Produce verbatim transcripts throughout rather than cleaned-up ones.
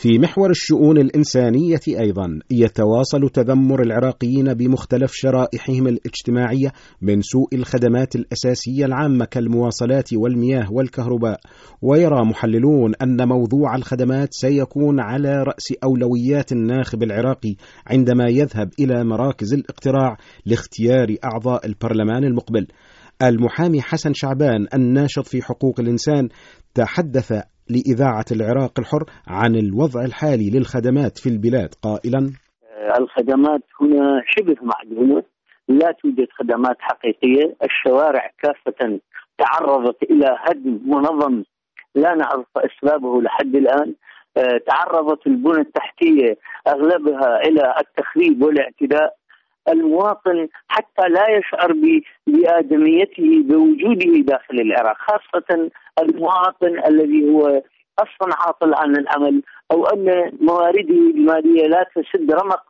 في محور الشؤون الإنسانية أيضا يتواصل تذمر العراقيين بمختلف شرائحهم الاجتماعية من سوء الخدمات الأساسية العامة كالمواصلات والمياه والكهرباء، ويرى محللون أن موضوع الخدمات سيكون على رأس أولويات الناخب العراقي عندما يذهب إلى مراكز الاقتراع لاختيار أعضاء البرلمان المقبل. المحامي حسن شعبان الناشط في حقوق الإنسان تحدث لإذاعة العراق الحر عن الوضع الحالي للخدمات في البلاد قائلا: الخدمات هنا شبه معدومة، لا توجد خدمات حقيقية. الشوارع كافة تعرضت إلى هدم منظم لا نعرف أسبابه لحد الآن. تعرضت البنى التحتية أغلبها إلى التخريب والاعتداء. المواطن حتى لا يشعر بآدميته بوجوده داخل العراق، خاصة المواطن الذي هو أصلا عاطل عن العمل أو أن موارده المالية لا تسد رمق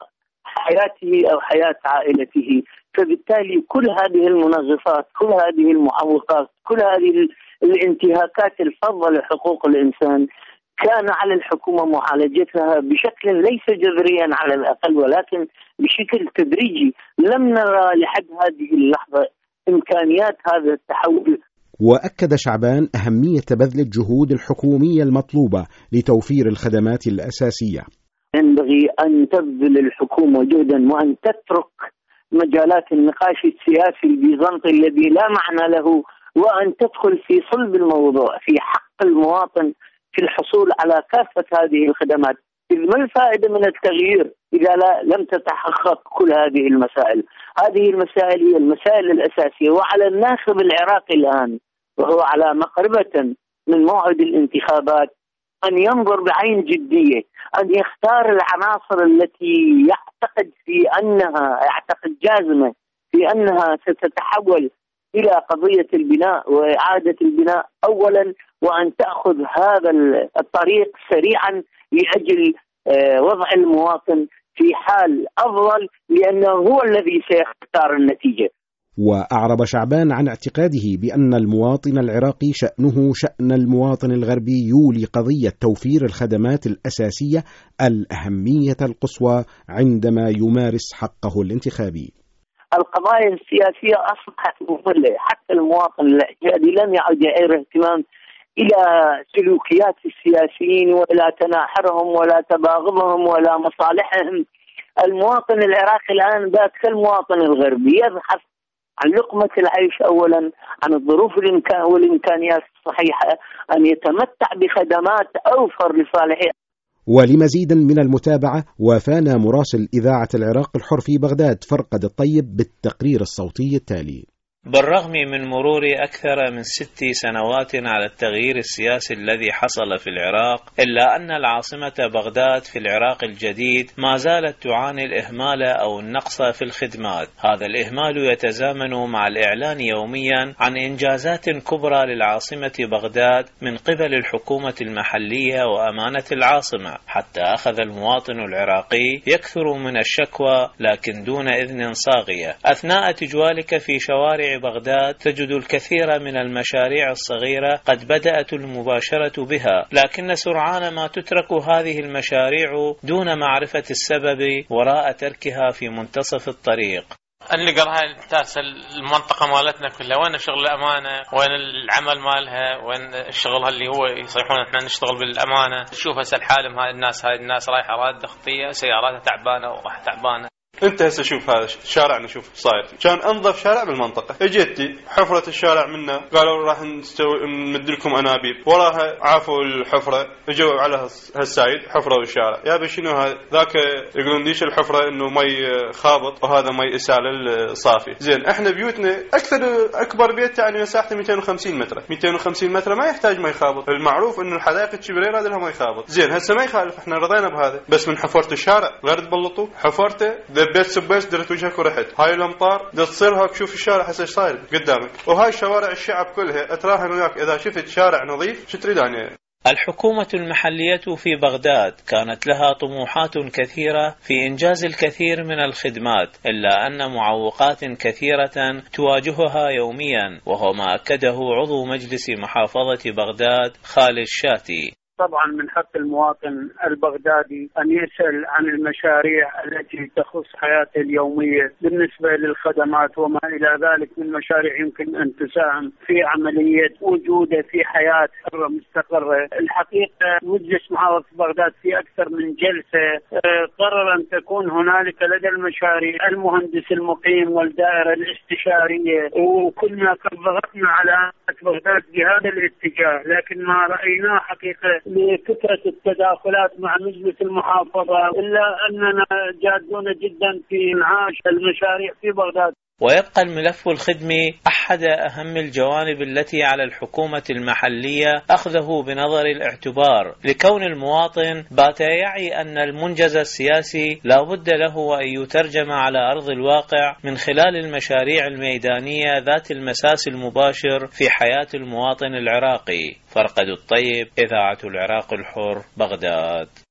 حياته أو حياة عائلته. فبالتالي كل هذه المنغصات، كل هذه المعوقات، كل هذه الانتهاكات الفظة لحقوق الإنسان كان على الحكومة معالجتها بشكل ليس جذريا على الأقل ولكن بشكل تدريجي. لم نرى لحد هذه اللحظة إمكانيات هذا التحول. وأكد شعبان أهمية بذل الجهود الحكومية المطلوبة لتوفير الخدمات الأساسية. ينبغي أن تبذل الحكومة جهدا وأن تترك مجالات النقاش السياسي البيزنطي الذي لا معنى له، وأن تدخل في صلب الموضوع في حق المواطن في الحصول على كافة هذه الخدمات. إذ ما الفائدة من التغيير إذا لا لم تتحقق كل هذه المسائل؟ هذه المسائل هي المسائل الأساسية، وعلى الناخب العراقي الآن وهو على مقربة من موعد الانتخابات أن ينظر بعين جدية، أن يختار العناصر التي يعتقد في أنها يعتقد جازمة في أنها ستتحول إلى قضية البناء وإعادة البناء أولا، وأن تأخذ هذا الطريق سريعا لأجل وضع المواطن في حال أفضل، لأنه هو الذي سيختار النتيجة. وأعرب شعبان عن اعتقاده بأن المواطن العراقي شأنه شأن المواطن الغربي، يولي قضية توفير الخدمات الأساسية الأهمية القصوى عندما يمارس حقه الانتخابي. القضايا السياسية أصبحت مملة، حتى المواطن الاعتيادي لم يعد يعير اهتمام إلى سلوكيات السياسيين ولا تناحرهم ولا تباغضهم ولا مصالحهم. المواطن العراقي الآن بات كالمواطن الغربي، يبحث عن لقمة العيش أولا، عن الظروف والإمكانيات الصحيحة، أن يتمتع بخدمات أوفر لصالحه. ولمزيد من المتابعة وافانا مراسل إذاعة العراق الحر في بغداد فرقد الطيب بالتقرير الصوتي التالي. بالرغم من مرور أكثر من ست سنوات على التغيير السياسي الذي حصل في العراق، إلا أن العاصمة بغداد في العراق الجديد ما زالت تعاني الإهمال أو النقص في الخدمات. هذا الإهمال يتزامن مع الإعلان يوميا عن إنجازات كبرى للعاصمة بغداد من قبل الحكومة المحلية وأمانة العاصمة، حتى أخذ المواطن العراقي يكثر من الشكوى لكن دون إذن صاغية. أثناء تجوالك في شوارع بغداد تجد الكثير من المشاريع الصغيرة قد بدأت المباشرة بها، لكن سرعان ما تترك هذه المشاريع دون معرفة السبب وراء تركها في منتصف الطريق. اللي قالها تاسع المنطقة مالتنا كلها، وين شغل الأمانة، وين العمل مالها، وين الشغل اللي هو يصيحون احنا نشتغل بالأمانة. شوف هسه الحالم، هاي الناس هاي الناس رايحة رادة خطية، سياراتها تعبانة وراح تعبانة. انت هسه شوف هذا شارعنا، شوف صاير كان انظف شارع بالمنطقه، اجيتي حفره الشارع منا قالوا راح نسوي نمد لكم انابيب، وراها عافوا الحفره اجوا على هالسايد حفروا الشارع. يا بي شنو هذا؟ ذاك يقولون ديش الحفره انه مي خابط وهذا مي اسال صافي. زين احنا بيوتنا اكثر اكبر بيت يعني مساحته مئتين وخمسين متر، مئتين وخمسين متر ما يحتاج مي خابط. المعروف انه الحدائق الشبريره هذا لها مي خابط. زين هسه ما يخالف، احنا رضينا بهذا، بس من حفرت الشارع غير تبلطوا حفرته بيت سبيس درت وجهك ورحت. هاي الامطار دا تصير هاك، شوف الشارع هسه صاير قدامك، وهاي شوارع الشعب كلها اتراهن وياك اذا شفت شارع نظيف شو تريد يعني. الحكومة المحلية في بغداد كانت لها طموحات كثيرة في إنجاز الكثير من الخدمات، إلا أن معوقات كثيرة تواجهها يوميا، وهو ما أكده عضو مجلس محافظة بغداد خالد الشاتي. طبعا من حق المواطن البغدادي أن يسأل عن المشاريع التي تخص حياته اليومية بالنسبة للخدمات وما إلى ذلك من مشاريع يمكن أن تساهم في عملية وجوده في حياة حرة مستقرة. الحقيقة مجلس محافظة بغداد في أكثر من جلسة قرر أن تكون هنالك لدى المشاريع المهندس المقيم والدائرة الاستشارية، وكنا قد ضغطنا على بغداد بهذا الاتجاه، لكن ما رأيناه حقيقة لفكرة التداخلات مع مجلس المحافظة إلا أننا جادون جدا في إنعاش المشاريع في بغداد. ويبقى الملف الخدمي أحد أهم الجوانب التي على الحكومة المحلية أخذه بنظر الاعتبار، لكون المواطن بات يعي أن المنجز السياسي لا بد له أن يترجم على أرض الواقع من خلال المشاريع الميدانية ذات المساس المباشر في حياة المواطن العراقي. فرقد الطيب، إذاعة العراق الحر، بغداد.